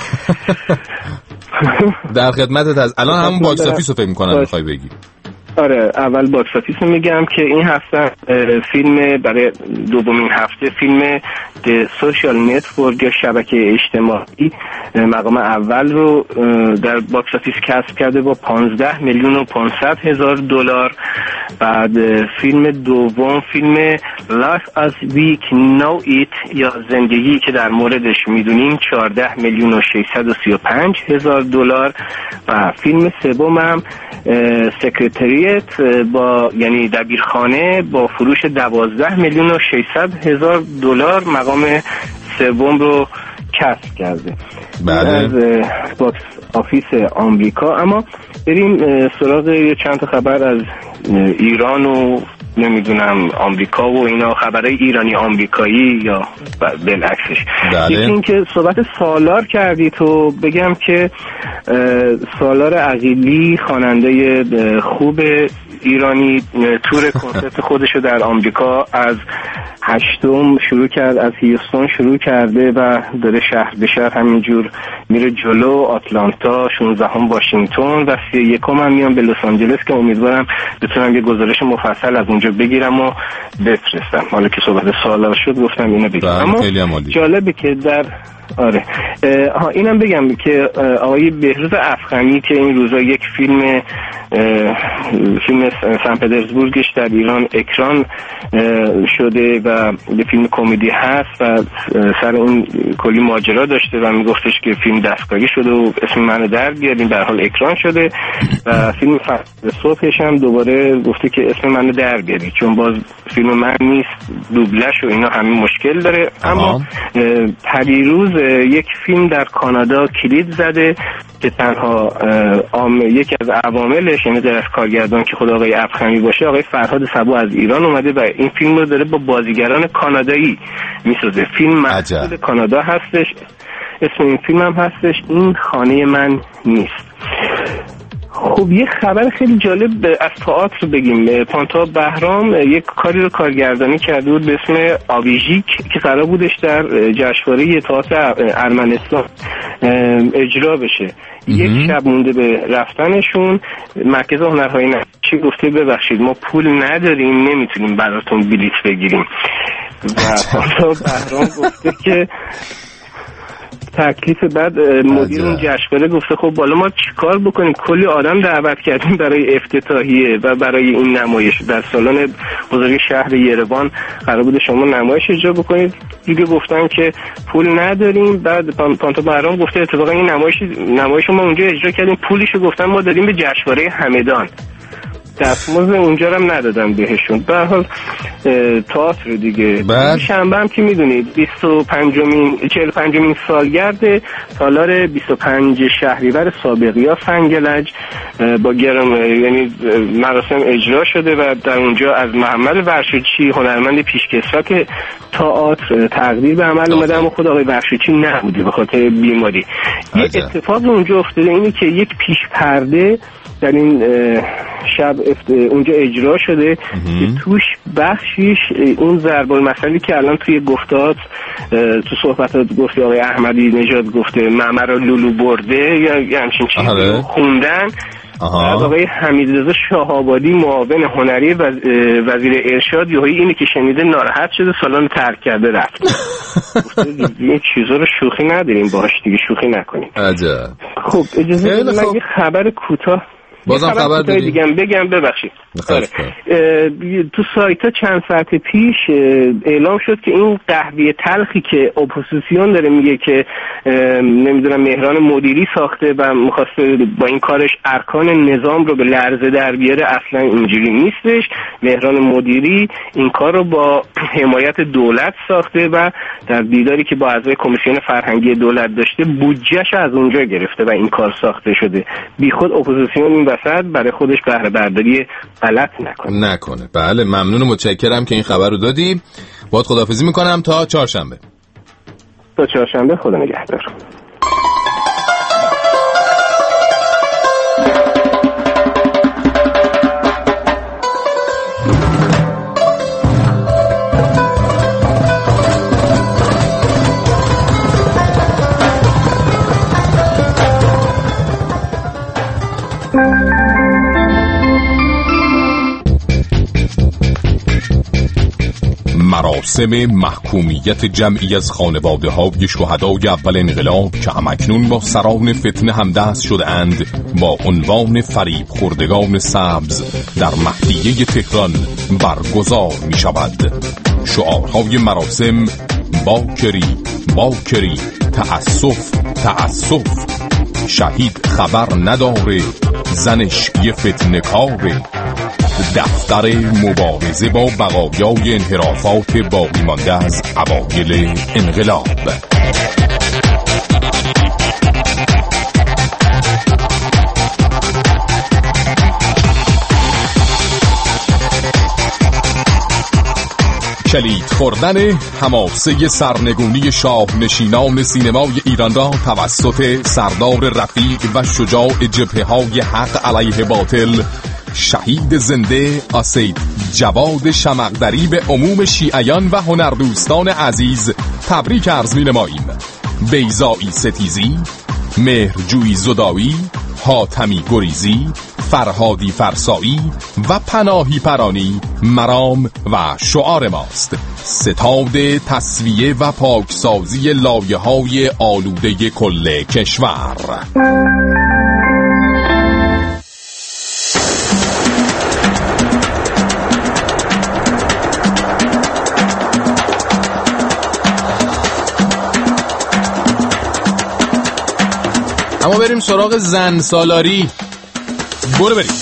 در خدمتت هست. الان همون باکس آفیس رو فکر می‌کنم می‌خوای بگی. آره اول باکس آفیس رو میگم که این هفته فیلم برای دومین هفته فیلم The Social Network یا شبکه اجتماعی مقام اول رو در باکس آفیس کسب کرده با پانزده میلیون و پانصد هزار دلار. بعد فیلم دوم فیلم Life as We Know It یا زندگی که در موردش میدونیم چهارده میلیون و ششصد و سی و پنج هزار دلار. و فیلم سومم سکرتریت با یعنی دبیرخانه با فروش دوازده میلیون و ششصد هزار دلار مقام سوم رو کسب کرده. بله. از باکس آفیس آمریکا. اما بریم سراغ چند تا خبر از ایران و نمیدونم آمریکا و اینا، خبرهای ایرانی آمریکایی یا بالعکسش. بله. یکی این که صحبت سالار کردی تو بگم که سالار عقیلی خواننده خوب ایرانی تور کنسرت خودشو در آمریکا از هشتم شروع کرد، از هیوستون شروع کرده و داره شهر به شهر همینجور میره جلو، آتلانتا، شانزدهم واشنگتن و سی یکم هم میام به لس آنجلس که امیدوارم بتونم یه گزارش مفصل از اونجا بگیرم و بفرستم. حالا که صحبت سالار شد گفتم اینو بگم. اما جالبه که در آره ها اینم بگم که آقای بهروز افخمی که این روزا یک فیلم فیلم سن پترزبورگش در ایران اکران شده و یه فیلم کمدی هست و سر اون کلی ماجرا داشته و میگفتش که فیلم دستکاری شده و اسم منو در بیاریم، به هر حال اکران شده و فیلم فصل صبحش هم دوباره گفته که اسم منو در بیاری چون باز فیلم من نیست، دوبلش و اینا همین مشکل داره. اما پریروز یک فیلم در کانادا کلید زده که تنها آم... یکی از عواملش یعنی در کارگردان که خود آقای افخمی باشه، آقای فرهاد سبو از ایران اومده و این فیلم رو داره با بازیگران کانادایی میسازه. فیلم محصول کانادا هستش، اسم این فیلم هم هستش این خانه من نیست. خب یه خبر خیلی جالب از تئاتر بگیم. پانتا بهرام یک کاری رو کارگردانی کرده بود به اسم آویژیک که قرار بودش در جشنواره تئاتر ارمنستان اجرا بشه. یک شب مونده به رفتنشون، مرکز هنرهای نقاشی گفته ببخشید ما پول نداریم نمیتونیم براتون بلیط بگیریم و پانتا بهرام گفته که تکلیف. بعد مدیر اون جشنواره گفته خب بالا ما چیکار بکنیم، کلی آدم دعوت کردیم برای افتتاحیه و برای این نمایش در سالن بزرگ شهر یروان قرار بود شما نمایش اجرا بکنید، دیگه گفتن که پول نداریم. بعد پانتا بهرام گفته اتفاقا این نمایش نمایش ما اونجا اجرا کردیم پولشو گفتن ما دادیم به جشنواره همدان، دستمزد اونجا رو هم ندادم بهشون. به هر حال تئاتر دیگه. شنبه هم که میدونید بیست و پنجمین چهل و پنجمین سالگرد تالار بیست و پنج شهریور سابقیا سنگلج با گرم یعنی مراسم اجرا شده و در اونجا از محمد ورشوچی هنرمند پیشکسوت که تئاتر تقدیر به عمل اومده اما خود آقای ورشوچی نبوده به خاطر بیماری. یه اتفاق اونجا افتاده اینه که یک پیش پرده در این شب اونجا اجرا شده که توش بخشیش اون ضرب المثلی که الان توی گفتات تو صحبتات گفتی آقای احمدی نژاد گفته معمر لولو برده یا همچین چیزی خوندن. بعد آقای حمیدرضا شاه‌آبادی معاون هنری وزیر ارشاد یهویی اینی که شنیده ناراحت شده سالن ترک کرده رفت. این چیزا رو شوخی نداریم باهاش دیگه، شوخی نکنیم. عجب. خب اجازه بدید من یه خبر کوتاه بازم خبر داریم دیگه بگم ببخشید. تو سایت ها چند ساعت پیش اعلام شد که این قهوه تلخی که اپوزیسیون داره میگه که نمیدونم مهران مدیری ساخته و میخواسته با این کارش ارکان نظام رو به لرزه در بیاره، اصلا اینجوری نیستش. مهران مدیری این کار رو با حمایت دولت ساخته و در دیداری که با اعضای کمیسیون فرهنگی دولت داشته بودجهش از اونجا گرفته و این کار ساخته شده. بیخود اپوزیسیون این وسط برای خودش بهره برداری غلط نکنه نکنه. بله ممنون و متشکرم که این خبر رو دادی. باهات خداحافظی میکنم تا چهارشنبه. تا چهارشنبه خدا نگهدار. مراسم محکومیت جمعی از خانواده های شهدای اول انقلاب که همکنون با سران فتنه همدست شده اند با عنوان فریب خوردگان سبز در مهدیه تهران برگزار می شود. شعارهای مراسم باکری باکری، تأسف تأسف، شهید خبر نداره، زنش یه فتنه کاره، دفتر مبارزه با بقایای انحرافات باقی مانده از اوایل انقلاب. کلید خوردن حماسه سرنگونی شاه نشینان سینمای ایران را توسط سردار رفیق و شجاع جبهه‌های حق علیه باطل، شهید زنده اسید جواد شمقدری به عموم شیعیان و هنردوستان عزیز تبریک عرض می‌نماییم. بیضایی ستیزی، مهرجویی زدایی، حاتمی گریزی، فرهادی فرسایی و پناهی پرانی مرام و شعار ماست. ستاد تصفیه و پاکسازی لایه‌های آلوده کل کشور. اما بریم سراغ زن سالاری. برو بریم.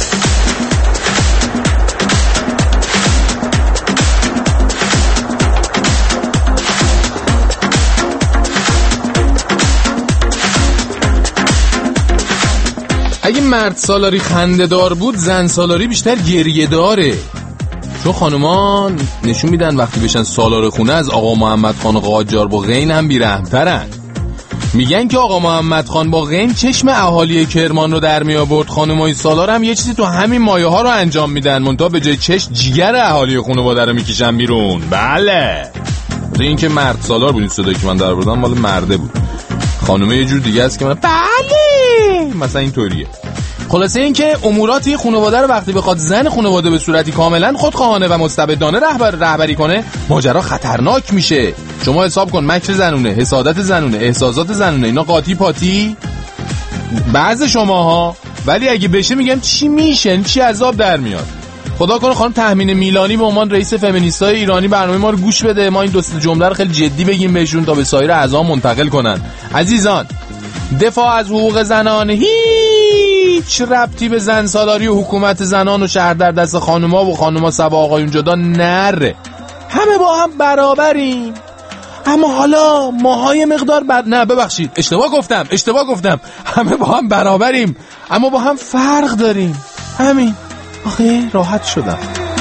اگه مرد سالاری خنده دار بود، زن سالاری بیشتر گریه داره. چون خانومان نشون میدن وقتی بشن سالار خونه از آقا محمد خان قاجار با غین هم بیرحم‌ترن. میگن که آقا محمد خان با غین چشم اهالی کرمان رو در می آورد، خانمای سالار هم یه چیزی تو همین مایه ها رو انجام میدن، منتها به جای چشم جیگر اهالی خانواده رو میکشن بیرون. بله این که مرد سالار بود، این صدایی که من در آوردم مال مرده بود. خانومه یه جور دیگه است که من بله مثلا اینطوریه. خلاصه این که امورات این خانواده رو وقتی بخواد زن خانواده به صورتی کاملا خودخواهانه و مستبدانه رهبر رهبری کنه، ماجرا خطرناک میشه. شما حساب کن مکر زنونه، حسادت زنونه، احساسات زنونه، اینا قاطی پاتی بعض شماها، ولی اگه بشه میگم چی میشه، چی عذاب در میاد. خدا کنه خانم تهمین میلانی به عنوان رئیس فمینیستای ایرانی برنامه ما رو گوش بده، ما این دو سه جمله رو خیلی جدی بگیم بهشون تا به سایر اعضا منتقل کنن. عزیزان، دفاع از حقوق زنان هیچ ربطی به زن سالاری و حکومت زنان و شهر در دست خانوما و خانوما سبا آقایون جدا نره. همه با هم برابریم. اما حالا ماهای مقدار بر... نه ببخشید اشتباه گفتم اشتباه گفتم همه با هم برابریم اما با هم فرق داریم. همین. آخه راحت شدم.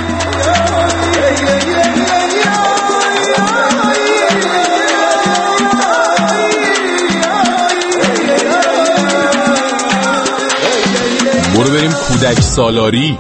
برو بریم کودک سالاری.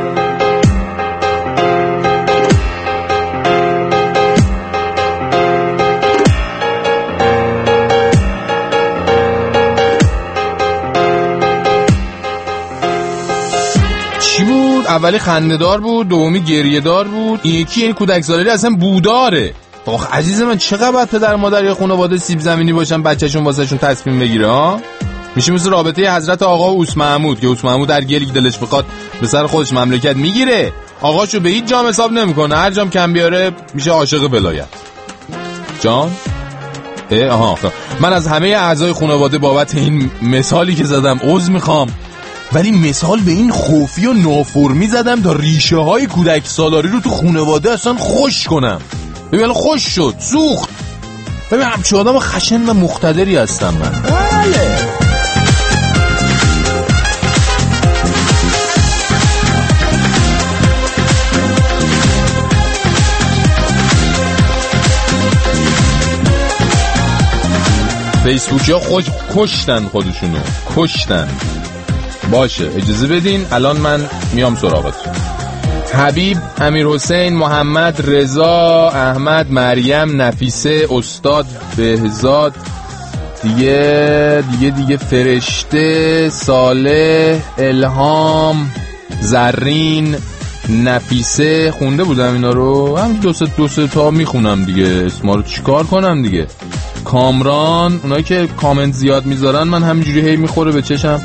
چی بود؟ اولی خنده‌دار بود، دومی گریه‌دار بود، این یکی یعنی کودک سالاری اصلا بوداره. آخ عزیز من چقدر باید پدر مادر یا خانواده سیب زمینی باشن بچه‌شون واسهشون تصمیم بگیره ها؟ میشه مثل رابطه حضرت آقا و اوس محمود که اوس محمود هر گلی که دلش بخواد به سر خودش مملکت میگیره، آقاشو به هیچ جام حساب نمیکنه، هر جام کم بیاره میشه عاشق ولایت. جان؟ اه آها من از همه اعضای خانواده بابت این مثالی که زدم عذر میخوام، ولی مثال به این خوفی و نافرمی زدم تا ریشه های کودک سالاری رو تو خانواده اصلا خوش کنم. ببین خوش شد، سوخت. ببین همچه آدم خشن و مقتدری هستم من. بله فیسبوکی ها خوش کشتن خودشونو کشتن. باشه اجازه بدین الان من میام سراغتون. حبیب، امیر حسین، محمد، رضا، احمد، مریم، نفیسه، استاد، بهزاد، دیگه دیگه دیگه فرشته، صالح، الهام، زرین، نفیسه. خونده بودم اینا رو، هم دو سه دو سه تا میخونم دیگه، اسما رو چیکار کنم دیگه. کامران، اونایی که کامنت زیاد میذارن من همینجوری هی میخوره به چشم.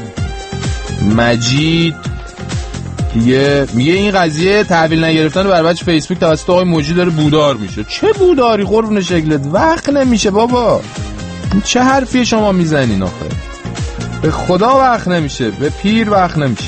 مجید دیگه میگه این قضیه تحویل نگرفتن بر بچه فیسبوک توسط آقای موجی داره بودار میشه. چه بوداری قربون شکلت؟ وقت نمیشه بابا. چه حرفی شما میزنین آخه؟ به خدا وقت نمیشه، به پیر وقت نمیشه.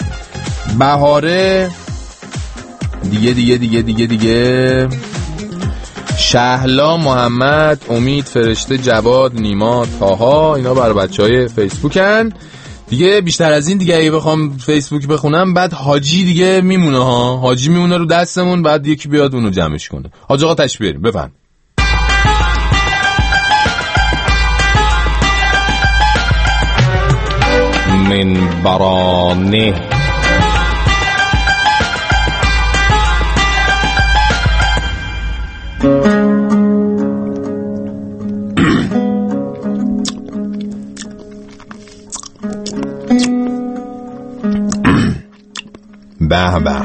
بهاره دیگه دیگه دیگه دیگه دیگه شهلا، محمد، امید، فرشته، جواد، نیما، تاها، اینا برای بچهای فیسبوکن. دیگه بیشتر از این دیگه اگه بخوام فیسبوک بخونم بعد حاجی دیگه میمونه ها، حاجی میمونه رو دستمون، بعد یکی بیاد اونو جمعش کنه. حاج آقا تشریف بیاریم، بفهم. من برانه به به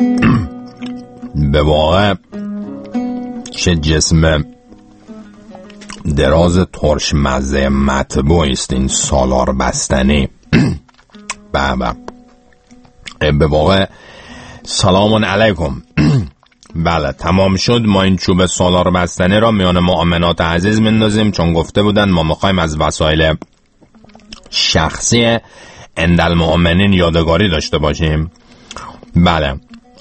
به واقع چه جسم دراز ترش مزه مطبوع است این سالار بستنی. به به به واقع سلام علیکم. بله تمام شد. ما این چوب سالار بستنی را میان مؤمنات عزیز مندازیم، چون گفته بودن ما میخوایم از وسایل شخصی اندل مؤمنین یادگاری داشته باشیم. بله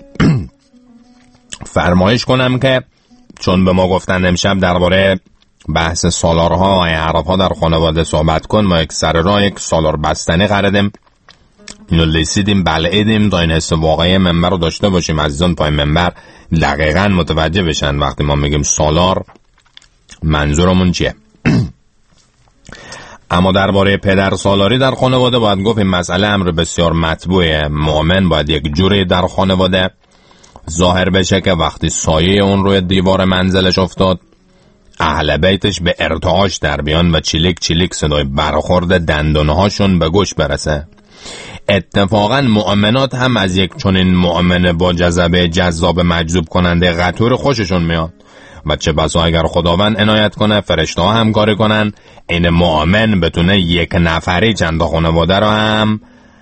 فرمایش کنم که چون به ما گفتن امشب درباره بحث سالارها و عربها در خانواده صحبت کن، ما یک سر راه یک سالار بستنی قردیم، اینو لیسیدیم بلعیدیم تا این حس واقعی منبر رو داشته باشیم. عزیزان پای منبر دقیقاً متوجه بشن وقتی ما میگیم سالار منظورمون چیه. اما درباره پدر سالاری در خانواده باید گفت این مسئله امر بسیار مطبوعه. مؤمن باید یک جوری در خانواده ظاهر بشه که وقتی سایه اون روی دیوار منزلش افتاد اهل بیتش به ارتعاش در بیان و چیلیک چیلیک صدای برخورد دندونهاشون به گوش برسه. اتفاقا مؤمنات هم از یک چنین مؤمن با جذبه جذاب مجذوب کننده قطور خوششون میاد و چه بسا اگر خداوند عنایت کنه فرشته ها همکاری کنن این مؤمن بتونه یک نفری چند تا خانواده رو هم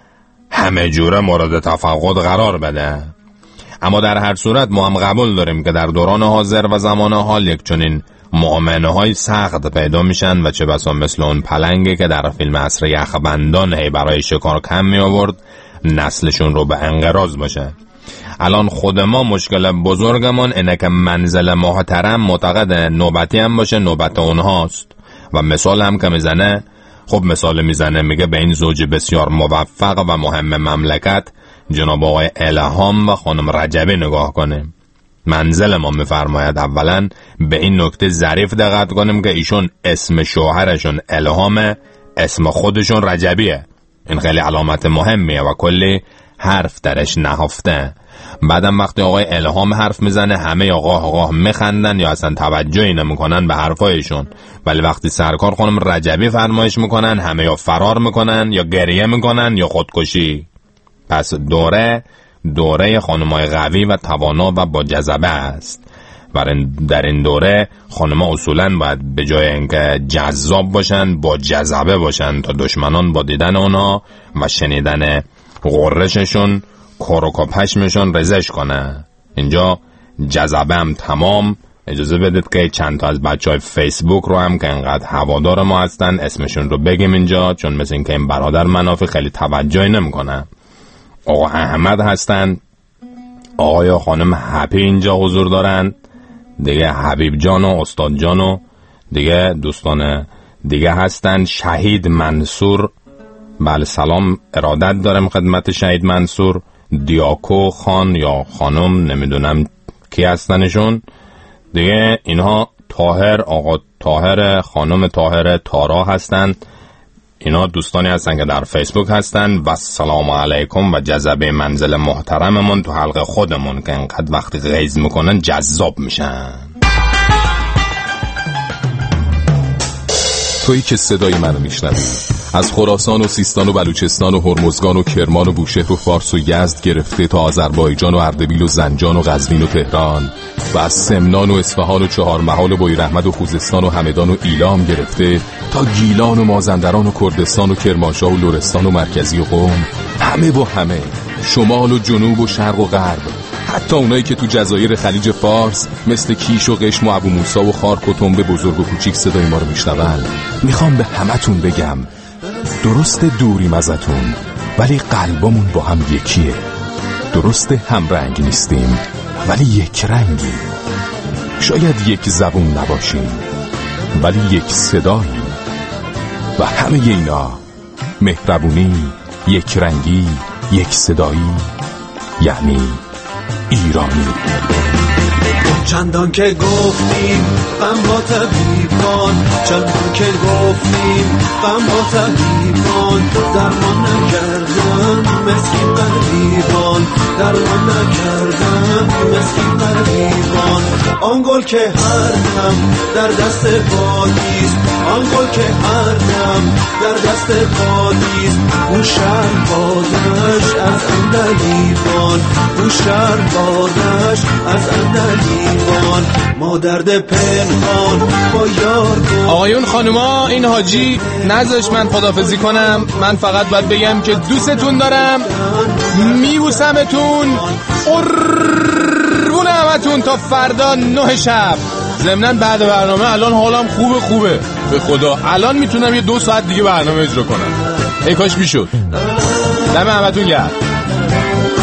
همه جوره مورد تفقد قرار بده. اما در هر صورت ما هم قبول داریم که در دوران حاضر و زمان حال یک چنین مؤمنه های سخت پیدا میشن و چه بسا مثل اون پلنگی که در فیلم عصر یخبندان هی برای شکار کم می آورد نسلشون رو به انقراض باشه. الان خود ما مشکل بزرگمون اینه که منزل محترم معتقد نوبتی هم باشه نوبت اونهاست و مثال هم که میزنه، خب مثال میزنه میگه به این زوج بسیار موفق و مهم مملکت جناب آقای الهام و خانم رجبی نگاه کنیم. منزل ما میفرماید اولا به این نکته ظریف دقت کنیم که ایشون اسم شوهرشون الهامه، اسم خودشون رجبیه. این خیلی علامت مهمیه و کلی حرف درش نهفته. بعدم وقتی آقای الهام حرف میزنه همه آقا آقا میخندن یا اصلا توجهی نمیکنن به حرفایشون، ولی وقتی سرکار خانم رجبی فرمایش میکنن همه یا فرار میکنن یا گریه میکنن یا خودکشی. پس دوره دوره خانمای قوی و توانا و با جذبه است و در این دوره خانم‌ها اصولاً باید به جای اینکه جذاب باشن با جذبه باشن تا دشمنان با دیدن اونا و شنیدن غرششون کرک و پشمشون رزش کنه. اینجا جذبه هم تمام. اجازه بدید که چند تا از بچهای فیسبوک رو هم که انقدر هوادار ما هستن اسمشون رو بگیم اینجا، چون مثل این که این برادر منافی خیلی توجهی نمی‌کنه. آقا احمد هستن، آقای و خانم هپی اینجا حضور دارن، دیگه حبیب جان و استاد جان و دیگه دوستان دیگه هستن. شهید منصور، بله سلام ارادت دارم خدمت شهید منصور. دیاکو خان یا خانم نمیدونم کی هستنشون دیگه. اینها طاهر، آقا طاهر، خانم طاهر تارا هستن. اینا دوستانی هستن که در فیسبوک هستن. و سلام علیکم و جذبه منزل محترممون تو حلقه خودمون که انقدر وقتی غیظ میکنن جذاب میشن. تویی که صدای منو میشنوی از خراسان و سیستان و بلوچستان و هرمزگان و کرمان و بوشهر و فارس و یزد گرفته تا آذربایجان و اردبیل و زنجان و قزوین و تهران و از سمنان و اصفهان و چهارمحال و بویراحمد و خوزستان و همدان و ایلام گرفته تا گیلان و مازندران و کردستان و کرمانشاه و لرستان و مرکزی و قم، همه با همه، شمال و جنوب و شرق و غرب، حتی اونایی که تو جزایر خلیج فارس مثل کیش و قشم و ابو موسی و خارک و تنبه بزرگ و کوچیک صدای ما رو میشنون. میخوام به همتون بگم درست دوریم ازتون ولی قلبمون با هم یکیه. درست هم رنگ نیستیم ولی یک رنگیم. شاید یک زبون نباشیم ولی یک صداییم و همه اینا مهربونی، یک رنگی، یک صدایی، یعنی ایرانی. چندان که گفتیم غم با طبیبان، چندان که گفتیم غم با طبیبان، درمان نکردن مسکین غریبان، درمان نکردن مسکین غریبان. آن گل که هر دم در دست بادیست، آن گل که هر دم در دست بادیست، او شهر بادش از اندلیبان، او شهر بادش از اندلیبان. ما درد پنهان با یار. آقایون خانوما، این حاجی نذاش من خداحافظی کنم. من فقط باید بگم که دوستتون دارم، میبوسمتون، قربون همتون تا فردا نه شب. ضمناً بعد برنامه الان حالم خوبه خوبه به خدا. الان میتونم یه دو ساعت دیگه برنامه اجرا کنم. ای کاش میشد. دم همتون گرم.